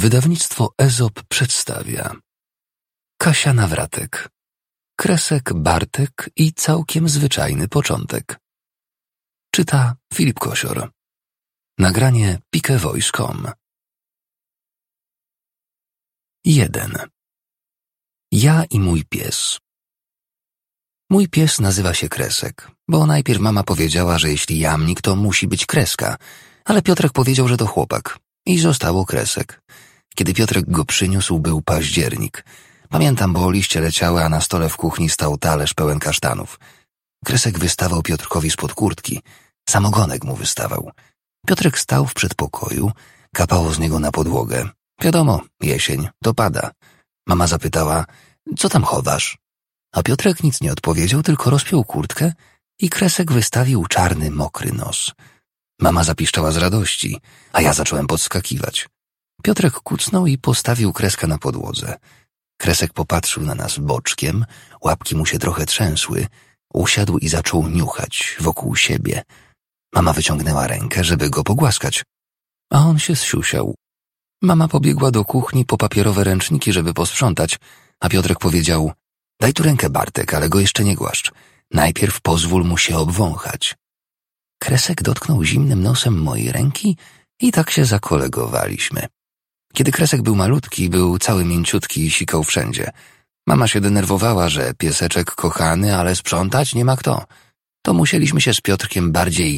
Wydawnictwo Ezop przedstawia Kasia Nawratek, Kresek, Bartek i całkiem zwyczajny początek. Czyta Filip Kosior. Nagranie pikevoice.com. 1. Ja i mój pies. Mój pies nazywa się Kresek, bo najpierw mama powiedziała, że jeśli jamnik, to musi być Kreska, ale Piotrek powiedział, że to chłopak i zostało Kresek. Kiedy Piotrek go przyniósł, był październik. Pamiętam, bo liście leciały, a na stole w kuchni stał talerz pełen kasztanów. Kresek wystawał Piotrkowi spod kurtki. Sam ogonek mu wystawał. Piotrek stał w przedpokoju, kapało z niego na podłogę. Wiadomo, jesień, to pada. Mama zapytała, co tam chowasz? A Piotrek nic nie odpowiedział, tylko rozpiął kurtkę i Kresek wystawił czarny, mokry nos. Mama zapiszczała z radości, a ja zacząłem podskakiwać. Piotrek kucnął i postawił Kreska na podłodze. Kresek popatrzył na nas boczkiem, łapki mu się trochę trzęsły, usiadł i zaczął niuchać wokół siebie. Mama wyciągnęła rękę, żeby go pogłaskać, a on się zsiusiał. Mama pobiegła do kuchni po papierowe ręczniki, żeby posprzątać, a Piotrek powiedział, daj tu rękę, Bartek, ale go jeszcze nie głaszcz. Najpierw pozwól mu się obwąchać. Kresek dotknął zimnym nosem mojej ręki i tak się zakolegowaliśmy. Kiedy Kresek był malutki, był cały mięciutki i sikał wszędzie. Mama się denerwowała, że pieseczek kochany, ale sprzątać nie ma kto. To musieliśmy się z Piotrkiem bardziej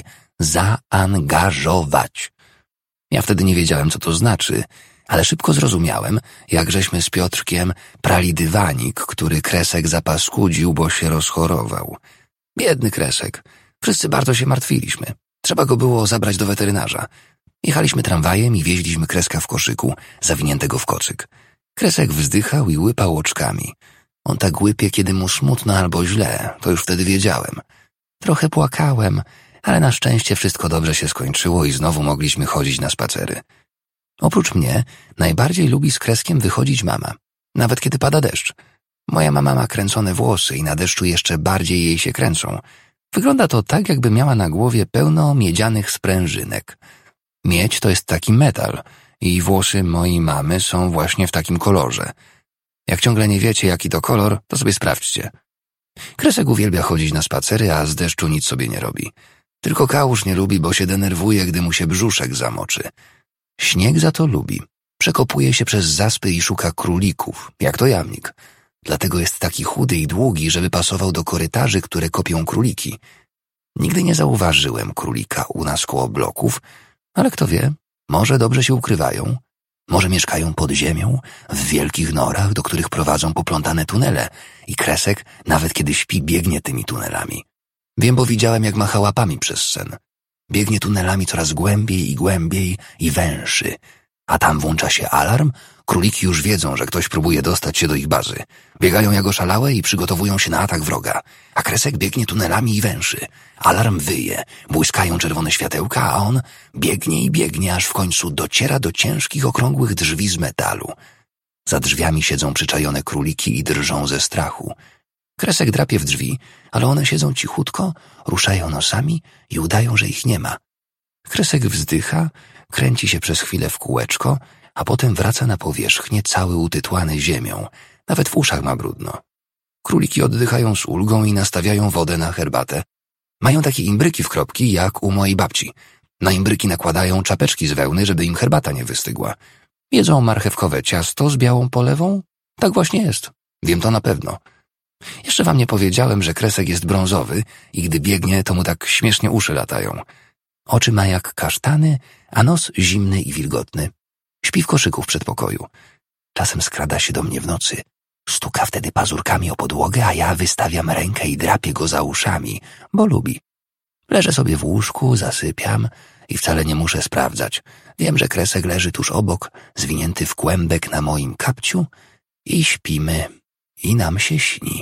zaangażować. Ja wtedy nie wiedziałem, co to znaczy, ale szybko zrozumiałem, jak żeśmy z Piotrkiem prali dywanik, który Kresek zapaskudził, bo się rozchorował. Biedny Kresek. Wszyscy bardzo się martwiliśmy. Trzeba go było zabrać do weterynarza. Jechaliśmy tramwajem i wieźliśmy Kreska w koszyku, zawiniętego w kocyk. Kresek wzdychał i łypał oczkami. On tak łypie, kiedy mu smutno albo źle, to już wtedy wiedziałem. Trochę płakałem, ale na szczęście wszystko dobrze się skończyło i znowu mogliśmy chodzić na spacery. Oprócz mnie najbardziej lubi z Kreskiem wychodzić mama, nawet kiedy pada deszcz. Moja mama ma kręcone włosy i na deszczu jeszcze bardziej jej się kręcą. Wygląda to tak, jakby miała na głowie pełno miedzianych sprężynek. Miedź to jest taki metal i włosy mojej mamy są właśnie w takim kolorze. Jak ciągle nie wiecie, jaki to kolor, to sobie sprawdźcie. Kresek uwielbia chodzić na spacery, a z deszczu nic sobie nie robi. Tylko kałuż nie lubi, bo się denerwuje, gdy mu się brzuszek zamoczy. Śnieg za to lubi. Przekopuje się przez zaspy i szuka królików, jak to jamnik. Dlatego jest taki chudy i długi, żeby pasował do korytarzy, które kopią króliki. Nigdy nie zauważyłem królika u nas koło bloków, ale kto wie, może dobrze się ukrywają. Może mieszkają pod ziemią, w wielkich norach, do których prowadzą poplątane tunele i Kresek, nawet kiedy śpi, biegnie tymi tunelami. Wiem, bo widziałem, jak macha łapami przez sen. Biegnie tunelami coraz głębiej i węższy. A tam włącza się alarm, króliki już wiedzą, że ktoś próbuje dostać się do ich bazy. Biegają jak oszalałe i przygotowują się na atak wroga. A Kresek biegnie tunelami i węszy. Alarm wyje, błyskają czerwone światełka, a on biegnie i biegnie, aż w końcu dociera do ciężkich, okrągłych drzwi z metalu. Za drzwiami siedzą przyczajone króliki i drżą ze strachu. Kresek drapie w drzwi, ale one siedzą cichutko, ruszają nosami i udają, że ich nie ma. Kresek wzdycha, kręci się przez chwilę w kółeczko, a potem wraca na powierzchnię cały utytłany ziemią. Nawet w uszach ma brudno. Króliki oddychają z ulgą i nastawiają wodę na herbatę. Mają takie imbryki w kropki, jak u mojej babci. Na imbryki nakładają czapeczki z wełny, żeby im herbata nie wystygła. Jedzą marchewkowe ciasto z białą polewą? Tak właśnie jest. Wiem to na pewno. Jeszcze wam nie powiedziałem, że Kresek jest brązowy i gdy biegnie, to mu tak śmiesznie uszy latają. Oczy ma jak kasztany, a nos zimny i wilgotny. Śpi w koszyku w przedpokoju. Czasem skrada się do mnie w nocy. Stuka wtedy pazurkami o podłogę, a ja wystawiam rękę i drapię go za uszami, bo lubi. Leżę sobie w łóżku, zasypiam i wcale nie muszę sprawdzać. Wiem, że Kresek leży tuż obok, zwinięty w kłębek na moim kapciu i śpimy i nam się śni.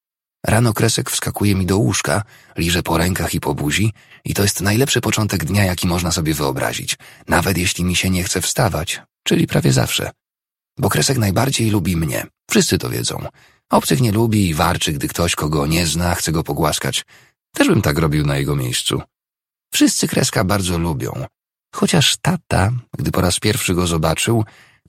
Rano Kresek wskakuje mi do łóżka, liże po rękach i po buzi i to jest najlepszy początek dnia, jaki można sobie wyobrazić, nawet jeśli mi się nie chce wstawać, czyli prawie zawsze. Bo Kresek najbardziej lubi mnie, wszyscy to wiedzą. Obcych nie lubi i warczy, gdy ktoś, kogo nie zna, chce go pogłaskać. Też bym tak robił na jego miejscu. Wszyscy Kreska bardzo lubią, chociaż tata, gdy po raz pierwszy go zobaczył,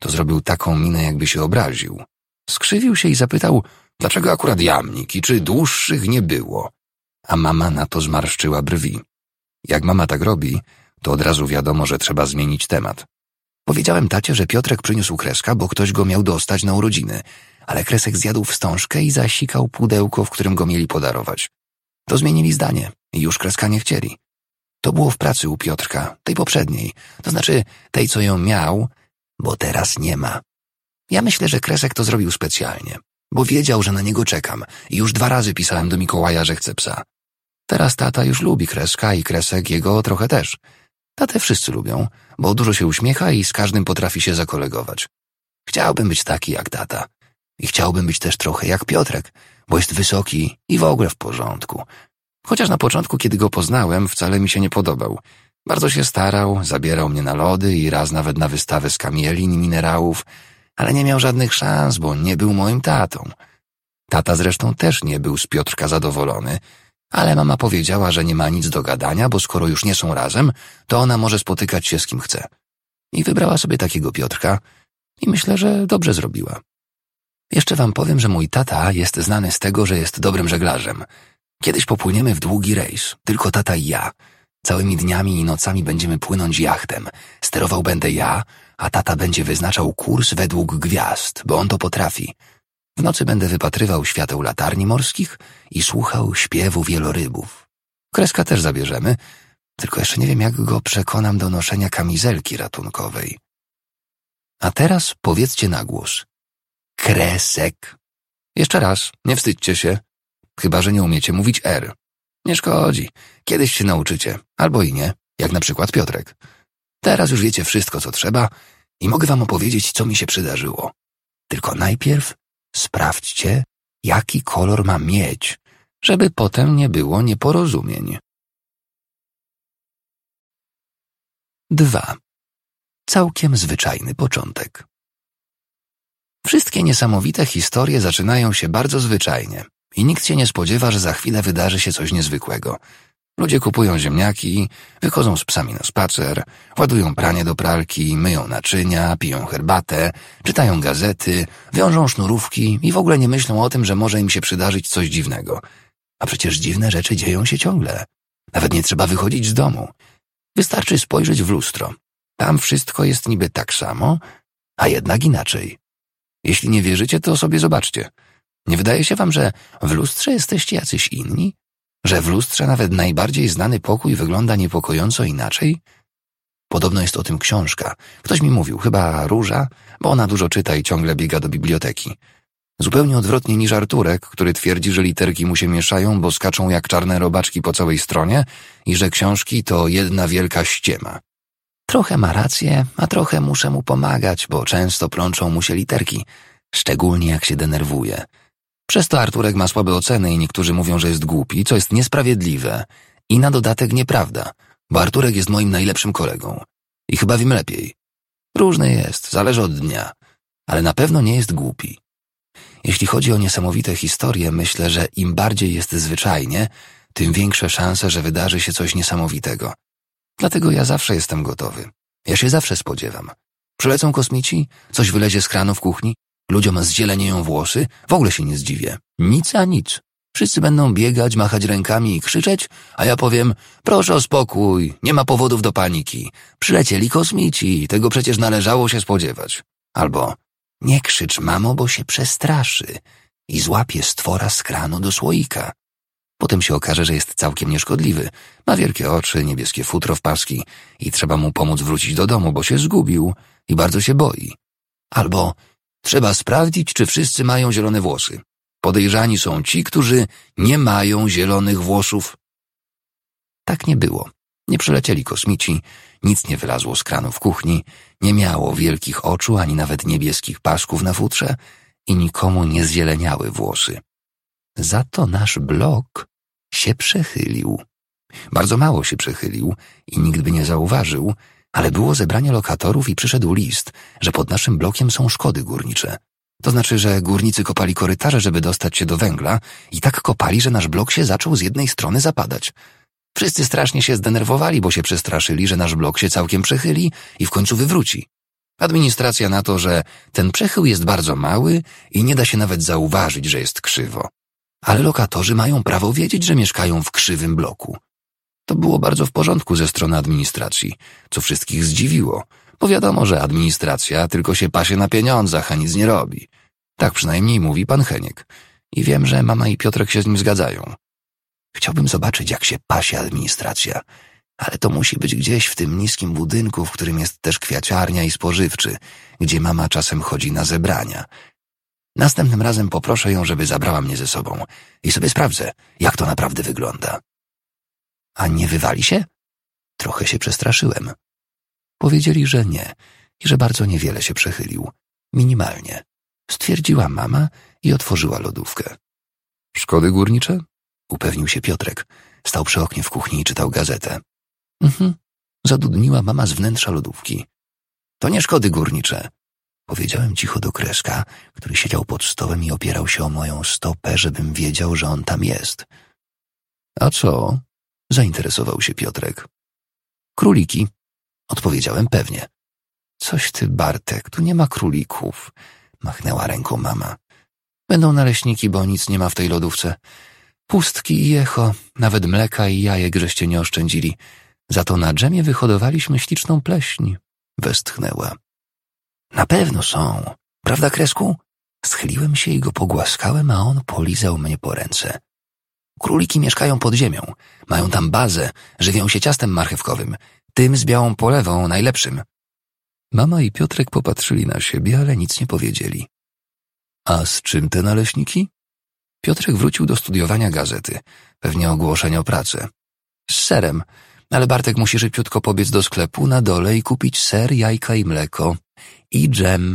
to zrobił taką minę, jakby się obraził. Skrzywił się i zapytał, dlaczego akurat jamnik i czy dłuższych nie było. A mama na to zmarszczyła brwi. Jak mama tak robi, to od razu wiadomo, że trzeba zmienić temat. Powiedziałem tacie, że Piotrek przyniósł Kreska, bo ktoś go miał dostać na urodziny, ale Kresek zjadł wstążkę i zasikał pudełko, w którym go mieli podarować. To zmienili zdanie i już Kreska nie chcieli. To było w pracy u Piotrka, tej poprzedniej, to znaczy tej, co ją miał, bo teraz nie ma. Ja myślę, że Kresek to zrobił specjalnie, bo wiedział, że na niego czekam i już 2 razy pisałem do Mikołaja, że chcę psa. Teraz tata już lubi Kreska i Kresek jego trochę też. Tatę wszyscy lubią, bo dużo się uśmiecha i z każdym potrafi się zakolegować. Chciałbym być taki jak tata. I chciałbym być też trochę jak Piotrek, bo jest wysoki i w ogóle w porządku. Chociaż na początku, kiedy go poznałem, wcale mi się nie podobał. Bardzo się starał, zabierał mnie na lody i raz nawet na wystawę z kamielin i minerałów, ale nie miał żadnych szans, bo nie był moim tatą. Tata zresztą też nie był z Piotrka zadowolony, ale mama powiedziała, że nie ma nic do gadania, bo skoro już nie są razem, to ona może spotykać się z kim chce. I wybrała sobie takiego Piotrka i myślę, że dobrze zrobiła. Jeszcze wam powiem, że mój tata jest znany z tego, że jest dobrym żeglarzem. Kiedyś popłyniemy w długi rejs, tylko tata i ja. Całymi dniami i nocami będziemy płynąć jachtem. Sterował będę ja, a tata będzie wyznaczał kurs według gwiazd, bo on to potrafi. W nocy będę wypatrywał świateł latarni morskich i słuchał śpiewu wielorybów. Kreska też zabierzemy, tylko jeszcze nie wiem, jak go przekonam do noszenia kamizelki ratunkowej. A teraz powiedzcie na głos. Kresek. Jeszcze raz, nie wstydźcie się. Chyba że nie umiecie mówić R. Nie szkodzi, kiedyś się nauczycie, albo i nie, jak na przykład Piotrek. Teraz już wiecie wszystko, co trzeba i mogę wam opowiedzieć, co mi się przydarzyło. Tylko najpierw sprawdźcie, jaki kolor ma miedź, żeby potem nie było nieporozumień. 2. Całkiem zwyczajny początek. Wszystkie niesamowite historie zaczynają się bardzo zwyczajnie i nikt się nie spodziewa, że za chwilę wydarzy się coś niezwykłego. Ludzie kupują ziemniaki, wychodzą z psami na spacer, ładują pranie do pralki, myją naczynia, piją herbatę, czytają gazety, wiążą sznurówki i w ogóle nie myślą o tym, że może im się przydarzyć coś dziwnego. A przecież dziwne rzeczy dzieją się ciągle. Nawet nie trzeba wychodzić z domu. Wystarczy spojrzeć w lustro. Tam wszystko jest niby tak samo, a jednak inaczej. Jeśli nie wierzycie, to sobie zobaczcie. Nie wydaje się wam, że w lustrze jesteście jacyś inni? Że w lustrze nawet najbardziej znany pokój wygląda niepokojąco inaczej? Podobno jest o tym książka. Ktoś mi mówił, chyba Róża, bo ona dużo czyta i ciągle biega do biblioteki. Zupełnie odwrotnie niż Arturek, który twierdzi, że literki mu się mieszają, bo skaczą jak czarne robaczki po całej stronie i że książki to jedna wielka ściema. Trochę ma rację, a trochę muszę mu pomagać, bo często plączą mu się literki, szczególnie jak się denerwuje. Przez to Arturek ma słabe oceny i niektórzy mówią, że jest głupi, co jest niesprawiedliwe i na dodatek nieprawda, bo Arturek jest moim najlepszym kolegą i chyba wiem lepiej. Różny jest, zależy od dnia, ale na pewno nie jest głupi. Jeśli chodzi o niesamowite historie, myślę, że im bardziej jest zwyczajnie, tym większe szanse, że wydarzy się coś niesamowitego. Dlatego ja zawsze jestem gotowy. Ja się zawsze spodziewam. Przylecą kosmici, coś wylezie z kranu w kuchni, ludziom zzielenieją włosy, w ogóle się nie zdziwię. Nic a nic. Wszyscy będą biegać, machać rękami i krzyczeć, a ja powiem, proszę o spokój, nie ma powodów do paniki. Przylecieli kosmici, tego przecież należało się spodziewać. Albo, nie krzycz, mamo, bo się przestraszy i złapie stwora z kranu do słoika. Potem się okaże, że jest całkiem nieszkodliwy. Ma wielkie oczy, niebieskie futro w paski i trzeba mu pomóc wrócić do domu, bo się zgubił i bardzo się boi. Albo trzeba sprawdzić, czy wszyscy mają zielone włosy. Podejrzani są ci, którzy nie mają zielonych włosów. Tak nie było. Nie przylecieli kosmici, nic nie wylazło z kranu w kuchni, nie miało wielkich oczu ani nawet niebieskich pasków na futrze i nikomu nie zzieleniały włosy. Za to nasz blok się przechylił. Bardzo mało się przechylił i nikt by nie zauważył, ale było zebranie lokatorów i przyszedł list, że pod naszym blokiem są szkody górnicze. To znaczy, że górnicy kopali korytarze, żeby dostać się do węgla i tak kopali, że nasz blok się zaczął z jednej strony zapadać. Wszyscy strasznie się zdenerwowali, bo się przestraszyli, że nasz blok się całkiem przechyli i w końcu wywróci. Administracja na to, że ten przechył jest bardzo mały i nie da się nawet zauważyć, że jest krzywo. Ale lokatorzy mają prawo wiedzieć, że mieszkają w krzywym bloku. To było bardzo w porządku ze strony administracji, co wszystkich zdziwiło, bo wiadomo, że administracja tylko się pasie na pieniądzach, a nic nie robi. Tak przynajmniej mówi pan Heniek. I wiem, że mama i Piotrek się z nim zgadzają. Chciałbym zobaczyć, jak się pasie administracja, ale to musi być gdzieś w tym niskim budynku, w którym jest też kwiaciarnia i spożywczy, gdzie mama czasem chodzi na zebrania. Następnym razem poproszę ją, żeby zabrała mnie ze sobą i sobie sprawdzę, jak to naprawdę wygląda. A nie wywali się? Trochę się przestraszyłem. Powiedzieli, że nie i że bardzo niewiele się przechylił. Minimalnie. Stwierdziła mama i otworzyła lodówkę. Szkody górnicze? Upewnił się Piotrek. Stał przy oknie w kuchni i czytał gazetę. Zadudniła mama z wnętrza lodówki. To nie szkody górnicze. Powiedziałem cicho do Kreska, który siedział pod stołem i opierał się o moją stopę, żebym wiedział, że on tam jest. A co? Zainteresował się Piotrek. Króliki. Odpowiedziałem pewnie. Coś ty, Bartek, tu nie ma królików. Machnęła ręką mama. Będą naleśniki, bo nic nie ma w tej lodówce. Pustki i echo, nawet mleka i jajek żeście nie oszczędzili. Za to na dżemie wyhodowaliśmy śliczną pleśń. Westchnęła. Na pewno są. Prawda, Kresku? Schyliłem się i go pogłaskałem, a on polizał mnie po ręce. Króliki mieszkają pod ziemią. Mają tam bazę, żywią się ciastem marchewkowym. Tym z białą polewą, najlepszym. Mama i Piotrek popatrzyli na siebie, ale nic nie powiedzieli. A z czym te naleśniki? Piotrek wrócił do studiowania gazety. Pewnie ogłoszenie o pracę. Z serem. Ale Bartek musi szybciutko pobiec do sklepu na dole i kupić ser, jajka i mleko. I dżem.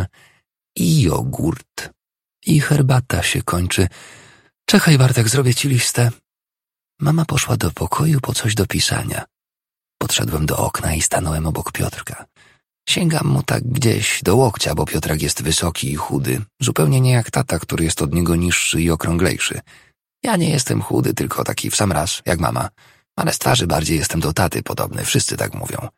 I jogurt. I herbata się kończy. Czekaj, Bartek, zrobię ci listę. Mama poszła do pokoju po coś do pisania. Podszedłem do okna i stanąłem obok Piotrka. Sięgam mu tak gdzieś do łokcia, bo Piotrek jest wysoki i chudy. Zupełnie nie jak tata, który jest od niego niższy i okrąglejszy. Ja nie jestem chudy, tylko taki w sam raz, jak mama. Ale z twarzy bardziej jestem do taty podobny, wszyscy tak mówią.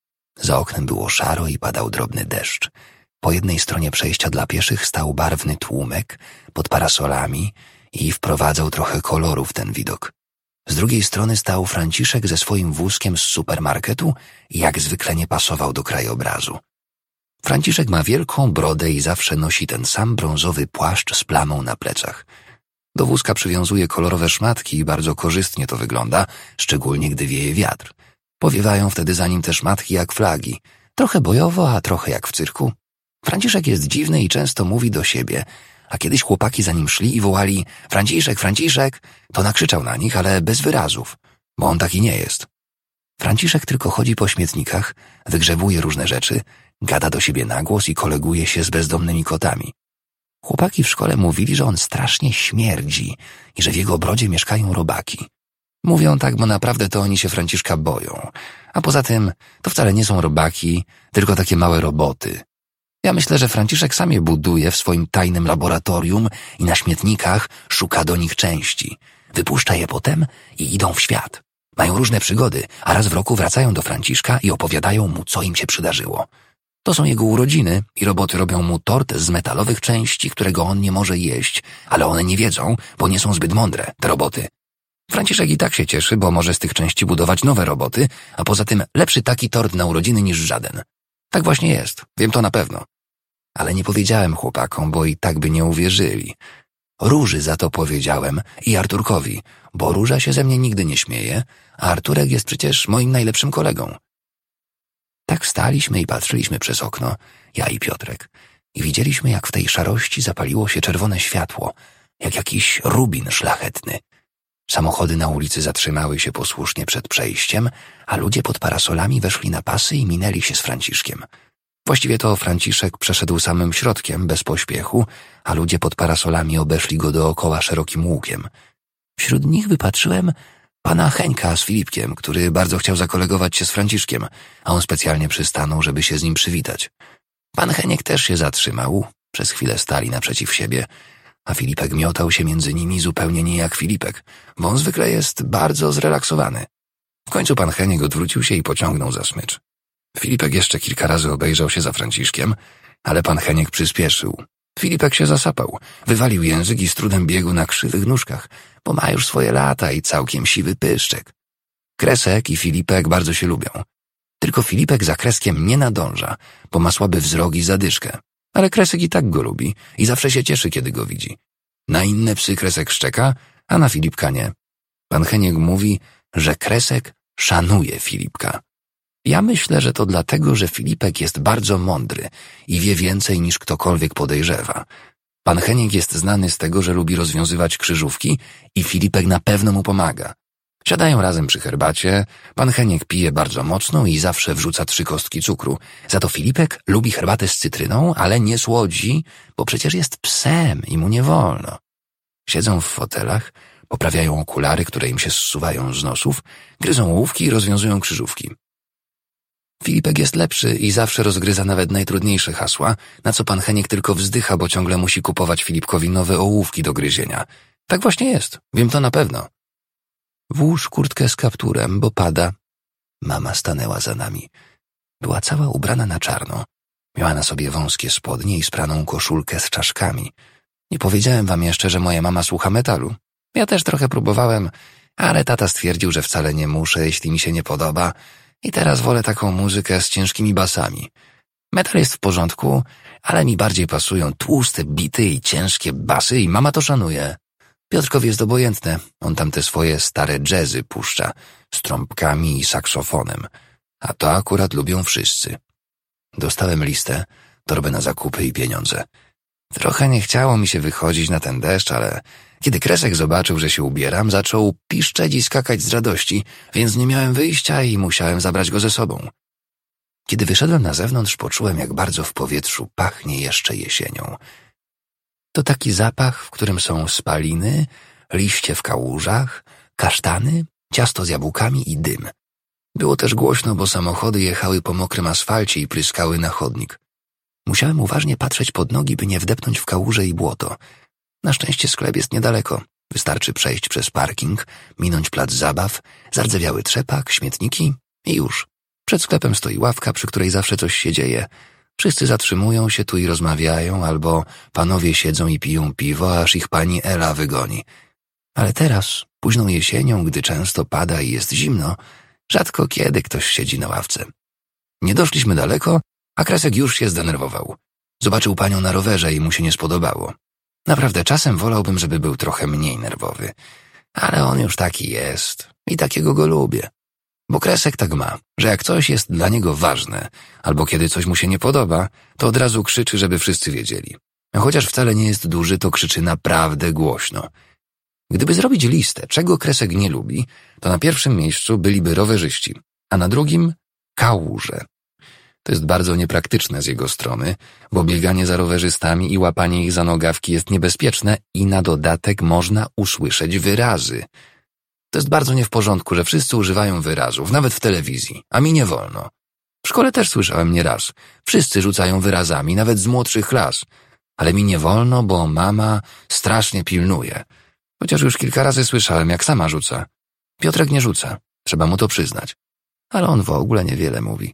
Za oknem było szaro i padał drobny deszcz. Po jednej stronie przejścia dla pieszych stał barwny tłumek pod parasolami i wprowadzał trochę koloru w ten widok. Z drugiej strony stał Franciszek ze swoim wózkiem z supermarketu i jak zwykle nie pasował do krajobrazu. Franciszek ma wielką brodę i zawsze nosi ten sam brązowy płaszcz z plamą na plecach. Do wózka przywiązuje kolorowe szmatki i bardzo korzystnie to wygląda, szczególnie gdy wieje wiatr. Powiewają wtedy za nim te szmatki jak flagi. Trochę bojowo, a trochę jak w cyrku. Franciszek jest dziwny i często mówi do siebie, a kiedyś chłopaki za nim szli i wołali Franciszek, Franciszek, to nakrzyczał na nich, ale bez wyrazów, bo on taki nie jest. Franciszek tylko chodzi po śmietnikach, wygrzebuje różne rzeczy, gada do siebie na głos i koleguje się z bezdomnymi kotami. Chłopaki w szkole mówili, że on strasznie śmierdzi i że w jego brodzie mieszkają robaki. Mówią tak, bo naprawdę to oni się Franciszka boją. A poza tym to wcale nie są robaki, tylko takie małe roboty. Ja myślę, że Franciszek sam je buduje w swoim tajnym laboratorium i na śmietnikach szuka do nich części. Wypuszcza je potem i idą w świat. Mają różne przygody, a raz w roku wracają do Franciszka i opowiadają mu, co im się przydarzyło. To są jego urodziny i roboty robią mu tort z metalowych części, którego on nie może jeść, ale one nie wiedzą, bo nie są zbyt mądre, te roboty. Franciszek i tak się cieszy, bo może z tych części budować nowe roboty, a poza tym lepszy taki tort na urodziny niż żaden. Tak właśnie jest, wiem to na pewno. Ale nie powiedziałem chłopakom, bo i tak by nie uwierzyli. Róży za to powiedziałem i Arturkowi, bo Róża się ze mnie nigdy nie śmieje, a Arturek jest przecież moim najlepszym kolegą. Tak staliśmy i patrzyliśmy przez okno, ja i Piotrek, i widzieliśmy, jak w tej szarości zapaliło się czerwone światło, jak jakiś rubin szlachetny. Samochody na ulicy zatrzymały się posłusznie przed przejściem, a ludzie pod parasolami weszli na pasy i minęli się z Franciszkiem. Właściwie to Franciszek przeszedł samym środkiem, bez pośpiechu, a ludzie pod parasolami obeszli go dookoła szerokim łukiem. Wśród nich wypatrzyłem pana Henka z Filipkiem, który bardzo chciał zakolegować się z Franciszkiem, a on specjalnie przystanął, żeby się z nim przywitać. Pan Heniek też się zatrzymał, przez chwilę stali naprzeciw siebie, a Filipek miotał się między nimi zupełnie nie jak Filipek, bo on zwykle jest bardzo zrelaksowany. W końcu pan Heniek odwrócił się i pociągnął za smycz. Filipek jeszcze kilka razy obejrzał się za Franciszkiem, ale pan Heniek przyspieszył. Filipek się zasapał, wywalił język i z trudem biegł na krzywych nóżkach, bo ma już swoje lata i całkiem siwy pyszczek. Kresek i Filipek bardzo się lubią. Tylko Filipek za Kreskiem nie nadąża, bo ma słaby wzrok i zadyszkę. Ale Kresek i tak go lubi i zawsze się cieszy, kiedy go widzi. Na inne psy Kresek szczeka, a na Filipka nie. Pan Heniek mówi, że Kresek szanuje Filipka. Ja myślę, że to dlatego, że Filipek jest bardzo mądry i wie więcej niż ktokolwiek podejrzewa. Pan Heniek jest znany z tego, że lubi rozwiązywać krzyżówki i Filipek na pewno mu pomaga. Siadają razem przy herbacie, pan Heniek pije bardzo mocno i zawsze wrzuca 3 kostki cukru. Za to Filipek lubi herbatę z cytryną, ale nie słodzi, bo przecież jest psem i mu nie wolno. Siedzą w fotelach, poprawiają okulary, które im się zsuwają z nosów, gryzą ołówki i rozwiązują krzyżówki. Filipek jest lepszy i zawsze rozgryza nawet najtrudniejsze hasła, na co pan Heniek tylko wzdycha, bo ciągle musi kupować Filipkowi nowe ołówki do gryzienia. Tak właśnie jest, wiem to na pewno. Włóż kurtkę z kapturem, bo pada. Mama stanęła za nami. Była cała ubrana na czarno. Miała na sobie wąskie spodnie i spraną koszulkę z czaszkami. Nie powiedziałem wam jeszcze, że moja mama słucha metalu. Ja też trochę próbowałem, ale tata stwierdził, że wcale nie muszę, jeśli mi się nie podoba. I teraz wolę taką muzykę z ciężkimi basami. Metal jest w porządku, ale mi bardziej pasują tłuste bity i ciężkie basy i mama to szanuje. Piotrkowi jest obojętne, on tam te swoje stare jazzy puszcza, z trąbkami i saksofonem, a to akurat lubią wszyscy. Dostałem listę, torbę na zakupy i pieniądze. Trochę nie chciało mi się wychodzić na ten deszcz, ale kiedy Kresek zobaczył, że się ubieram, zaczął piszczeć i skakać z radości, więc nie miałem wyjścia i musiałem zabrać go ze sobą. Kiedy wyszedłem na zewnątrz, poczułem, jak bardzo w powietrzu pachnie jeszcze jesienią. To taki zapach, w którym są spaliny, liście w kałużach, kasztany, ciasto z jabłkami i dym. Było też głośno, bo samochody jechały po mokrym asfalcie i pryskały na chodnik. Musiałem uważnie patrzeć pod nogi, by nie wdepnąć w kałuże i błoto. Na szczęście sklep jest niedaleko. Wystarczy przejść przez parking, minąć plac zabaw, zardzewiały trzepak, śmietniki i już. Przed sklepem stoi ławka, przy której zawsze coś się dzieje. Wszyscy zatrzymują się tu i rozmawiają, albo panowie siedzą i piją piwo, aż ich pani Ela wygoni. Ale teraz, późną jesienią, gdy często pada i jest zimno, rzadko kiedy ktoś siedzi na ławce. Nie doszliśmy daleko, a Kresek już się zdenerwował. Zobaczył panią na rowerze i mu się nie spodobało. Naprawdę czasem wolałbym, żeby był trochę mniej nerwowy. Ale on już taki jest i takiego go lubię. Bo Kresek tak ma, że jak coś jest dla niego ważne, albo kiedy coś mu się nie podoba, to od razu krzyczy, żeby wszyscy wiedzieli. A chociaż wcale nie jest duży, to krzyczy naprawdę głośno. Gdyby zrobić listę, czego Kresek nie lubi, to na pierwszym miejscu byliby rowerzyści, a na drugim kałuże. To jest bardzo niepraktyczne z jego strony, bo bieganie za rowerzystami i łapanie ich za nogawki jest niebezpieczne i na dodatek można usłyszeć wyrazy. To jest bardzo nie w porządku, że wszyscy używają wyrazów, nawet w telewizji, a mi nie wolno. W szkole też słyszałem nieraz. Wszyscy rzucają wyrazami, nawet z młodszych klas. Ale mi nie wolno, bo mama strasznie pilnuje. Chociaż już kilka razy słyszałem, jak sama rzuca. Piotrek nie rzuca, trzeba mu to przyznać. Ale on w ogóle niewiele mówi.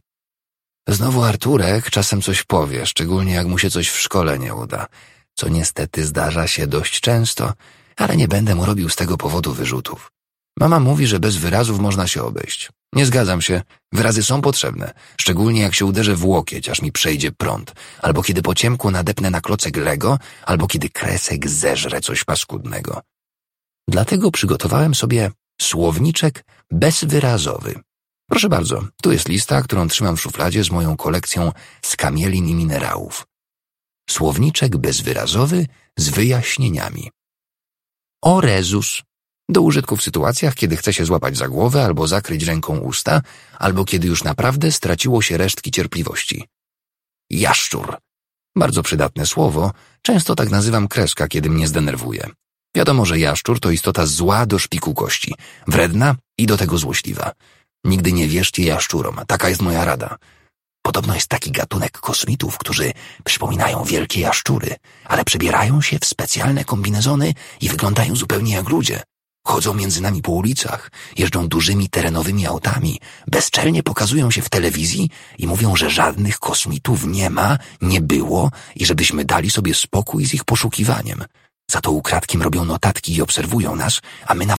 Znowu Arturek czasem coś powie, szczególnie jak mu się coś w szkole nie uda, co niestety zdarza się dość często, ale nie będę mu robił z tego powodu wyrzutów. Mama mówi, że bez wyrazów można się obejść. Nie zgadzam się, wyrazy są potrzebne, szczególnie jak się uderzę w łokieć, aż mi przejdzie prąd, albo kiedy po ciemku nadepnę na klocek Lego, albo kiedy Kresek zeżre coś paskudnego. Dlatego przygotowałem sobie słowniczek bezwyrazowy. Proszę bardzo, tu jest lista, którą trzymam w szufladzie z moją kolekcją skamielin i minerałów. Słowniczek bezwyrazowy z wyjaśnieniami. O Rezus. Do użytku w sytuacjach, kiedy chce się złapać za głowę albo zakryć ręką usta, albo kiedy już naprawdę straciło się resztki cierpliwości. Jaszczur. Bardzo przydatne słowo, często tak nazywam Kreska, kiedy mnie zdenerwuje. Wiadomo, że jaszczur to istota zła do szpiku kości, wredna i do tego złośliwa. Nigdy nie wierzcie jaszczurom, taka jest moja rada. Podobno jest taki gatunek kosmitów, którzy przypominają wielkie jaszczury, ale przebierają się w specjalne kombinezony i wyglądają zupełnie jak ludzie. Chodzą między nami po ulicach, jeżdżą dużymi terenowymi autami, bezczelnie pokazują się w telewizji i mówią, że żadnych kosmitów nie ma, nie było i żebyśmy dali sobie spokój z ich poszukiwaniem. Za to ukradkiem robią notatki i obserwują nas, a my na